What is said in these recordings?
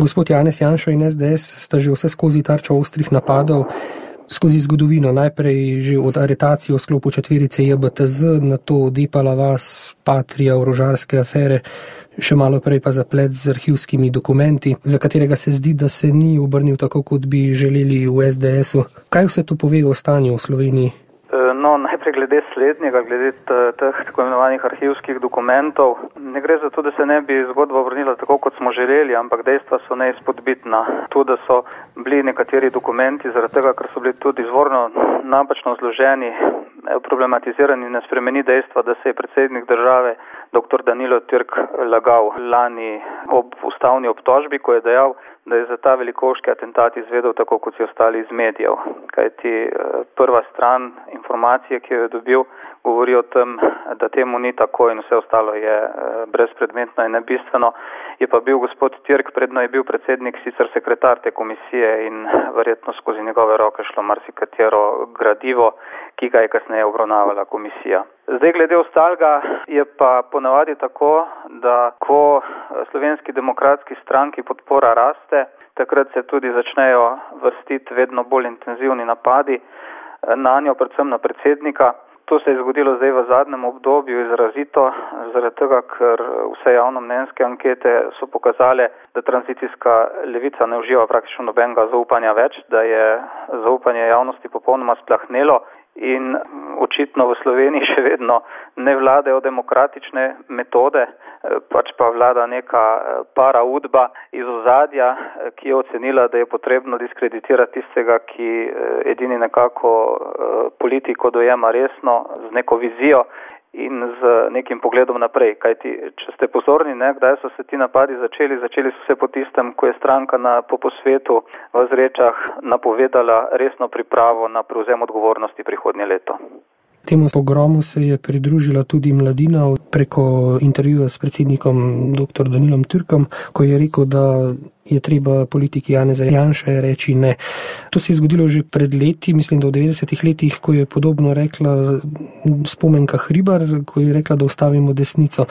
Gospod Janez Janša in SDS sta že vse skozi tarča ostrih napadov skozi zgodovino. Najprej že od aretacije v sklopu četverice JBTZ, nato Depala vas, Patria, orožarske afere, še malo prej pa zaplet z arhivskimi dokumenti, za katerega se zdi, da se ni obrnil tako, kot bi želeli v SDS-u. Kaj vse to pove o stanju v Sloveniji? No, najprej glede slednjega, glede teh tako imenovanih arhivskih dokumentov. Ne gre za to, da se ne bi zgodba obrnila tako, kot smo želeli, ampak dejstva so neizpodbitna. To, da so bili nekateri dokumenti zaradi tega, ker so bili tudi izvorno napačno zloženi, problematizirani, ne spremeni dejstva, da se je predsednik države dr. Danilo Türk lagal lani ob ustavni obtožbi, ko je dejal, da je za ta velikoški atentat izvedel tako, kot si ostali iz medijev. Kajti prva stran informacije, ki jo je dobil, govori o tem, da temu ni tako in vse ostalo je brezpredmetno in nebistveno. Je pa bil gospod Türk, predno je bil predsednik, sicer sekretar te komisije in verjetno skozi njegove roke šlo marsikatero gradivo, ki ga je kasneje obravnavala komisija. Zdaj glede ostalega je pa ponavadi tako, da ko Slovenski demokratski stranki podpora raste, takrat se tudi začnejo vrstiti vedno bolj intenzivni napadi nanjo, predvsem na predsednika. To se je zgodilo zdaj v zadnjem obdobju izrazito, zaradi tega, ker vse javnomnenjske ankete so pokazale, da tranzicijska levica ne uživa praktično nobenega zaupanja več, da je zaupanje javnosti popolnoma splahnelo in očitno v Sloveniji še vedno ne vladajo demokratične metode, pač pa vlada neka paraudba iz ozadja, ki je ocenila, da je potrebno diskreditirati tistega, ki edini nekako politiko dojema resno, z neko vizijo in z nekim pogledom naprej. Kajti, če ste pozorni, kdaj so se ti napadi začeli so se po tistem, ko je stranka po posvetu v Zrečah napovedala resno pripravo na prevzem odgovornosti prihodnje leto. Temu pogromu se je pridružila tudi Mladina preko intervjuja s predsednikom dr. Danilom Türkom, ko je rekel, da je treba politiki Janeza Janše reči ne. To se je zgodilo že pred leti, mislim, da v 90-ih letih, ko je podobno rekla Spomenka Hribar, ko je rekla, da ustavimo desnico.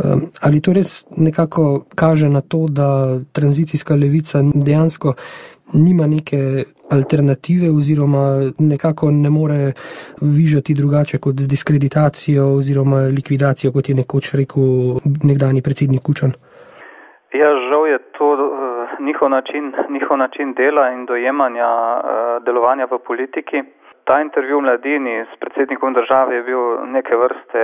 Ali to res nekako kaže na to, da tranzicijska levica dejansko nima neke alternative oziroma nekako ne more vižati drugače kot z diskreditacijo oziroma likvidacijo, kot je nekoč rekel nekdanji predsednik Kučan? Ja, žal je to njihov način dela in dojemanja delovanja v politiki. Ta intervju v Mladini s predsednikom države je bil neke vrste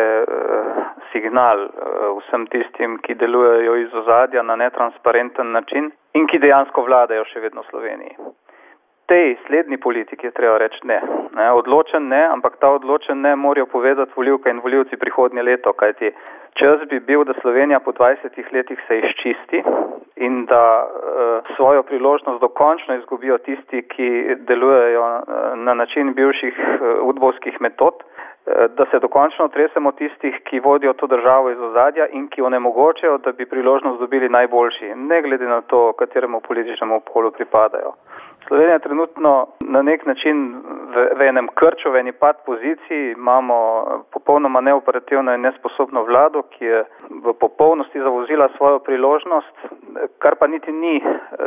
signal vsem tistim, ki delujejo iz ozadja na netransparenten način in ki dejansko vladajo še vedno v Sloveniji. Tej slednji politiki je treba reči ne. Odločen ne, ampak ta odločen ne morajo povedati volivke in volivci prihodnje leto, kajti čas bi bil, da Slovenija po 20 letih se izčisti in da svojo priložnost dokončno izgubijo tisti, ki delujejo na način bivših udbovskih metod, da se dokončno otresemo tistih, ki vodijo to državo iz ozadja in ki onemogočajo, da bi priložnost dobili najboljši, ne glede na to, kateremu političnemu polu pripadajo. Slovenija trenutno na nek način v enem krču, v eni pad poziciji, imamo popolnoma neoperativno in nesposobno vlado, ki je v popolnosti zavozila svojo priložnost, kar pa niti ni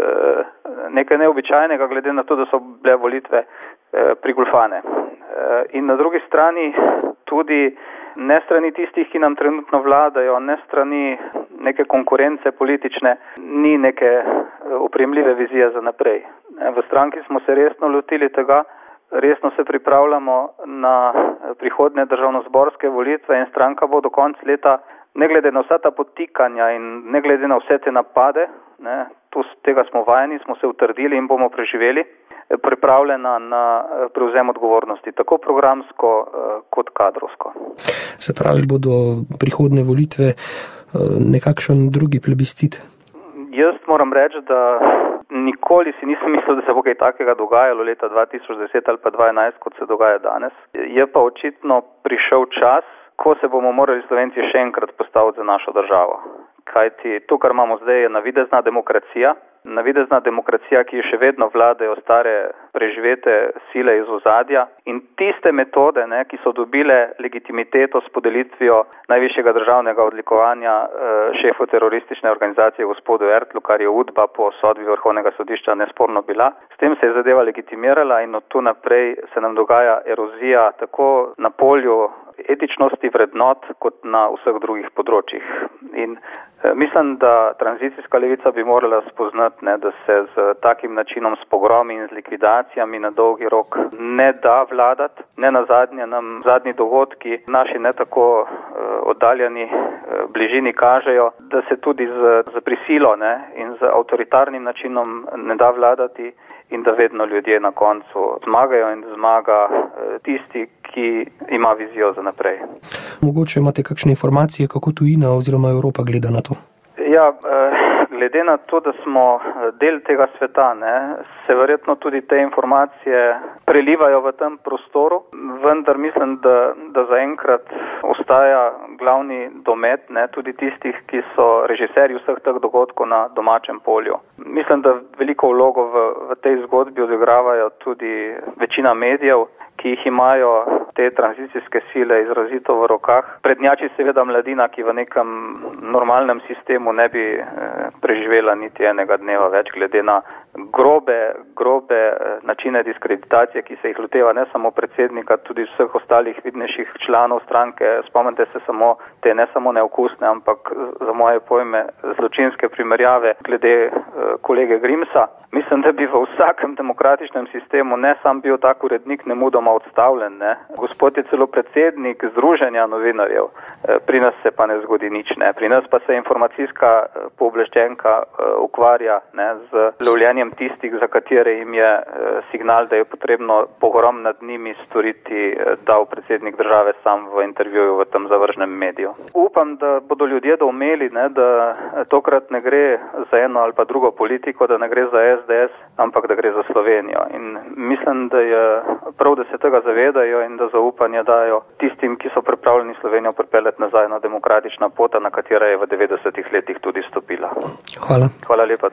nekaj neobičajnega, glede na to, da so bile volitve prigolfane. In na drugi strani tudi ne strani tistih, ki nam trenutno vladajo, ne strani neke konkurence politične, ni neke oprijemljive vizije za naprej. V stranki smo se resno lotili tega, resno se pripravljamo na prihodnje državnozborske volitve in stranka bo do konca leta, ne glede na vsa ta podtikanja in ne glede na vse te napade, tega smo vajeni, smo se utrdili in bomo preživeli, pripravljena na prevzem odgovornosti, tako programsko kot kadrovsko. Se pravi, bodo prihodne volitve nekakšen drugi plebiscit? Jaz moram reči, da nikoli si nisem mislil, da se bo kaj takega dogajalo leta 2010 ali pa 2011, kot se dogaja danes. Je pa očitno prišel čas, ko se bomo morali Slovenci še enkrat postaviti za našo državo. Kajti to, kar imamo zdaj, je navidezna demokracija, navidezna demokracija, ki še vedno vladajo stare preživete sile iz ozadja in tiste metode, ki so dobile legitimiteto s podelitvijo najvišjega državnega odlikovanja šefu teroristične organizacije gospodu Ertlu, kar je UDBA po sodbi Vrhovnega sodišča nesporno bila. S tem se je zadeva legitimirala in od tu naprej se nam dogaja erozija tako na polju etičnosti vrednot kot na vseh drugih področjih. In mislim, da tranzicijska levica bi morala spoznati, da se z takim načinom, s pogromi in z likvidacijami na dolgi rok ne da vladati. Ne nazadnje nam zadnji dogodki naši ne tako oddaljeni bližini kažejo, da se tudi z prisilo in z avtoritarnim načinom ne da vladati in da vedno ljudje na koncu zmagajo in zmaga tisti, ki ima vizijo za naprej. Mogoče imate kakšne informacije, kako tujina oziroma Evropa gleda na to? Ja, glede na to, da smo del tega sveta, se verjetno tudi te informacije prelivajo v tem prostoru, vendar mislim, da zaenkrat ostaja glavni domet, tudi tistih, ki so režiserji vseh teh dogodkov na domačem polju. Mislim, da veliko vlogo v tej zgodbi odigravajo tudi večina medijev, ki jih imajo te tranzicijske sile izrazito v rokah. Prednjači seveda mladina, ki v nekem normalnem sistemu ne bi preživela niti enega dneva več, glede na grobe načine diskreditacije, ki se jih loteva ne samo predsednika, tudi vseh ostalih vidnejših članov stranke. Spomnite se samo te ne samo neokusne, ampak za moje pojme zločinske primerjave glede kolege Grimsa. Mislim, da bi v vsakem demokratičnem sistemu ne sam bil tak urednik nemudoma odstavljen. Gospod je celo predsednik Združenja novinarjev. Pri nas se pa ne zgodi nič. Pri nas pa se informacijska pooblaščenka ukvarja z lovljenjem tistih, za katere jim je signal, da je potrebno pogrom nad njimi storiti, dal predsednik države sam v intervjuju v tem zavržnem mediju. Upam, da bodo ljudje doumeli, da tokrat ne gre za eno ali pa drugo politiko, da ne gre za SDS, ampak da gre za Slovenijo. In mislim, da je prav, da se tega zavedajo in da zaupanje dajo tistim, ki so pripravljeni Slovenijo pripeljati nazaj na demokratična pota, na katera je v 90-ih letih tudi stopila. Hvala. Hvala lepa.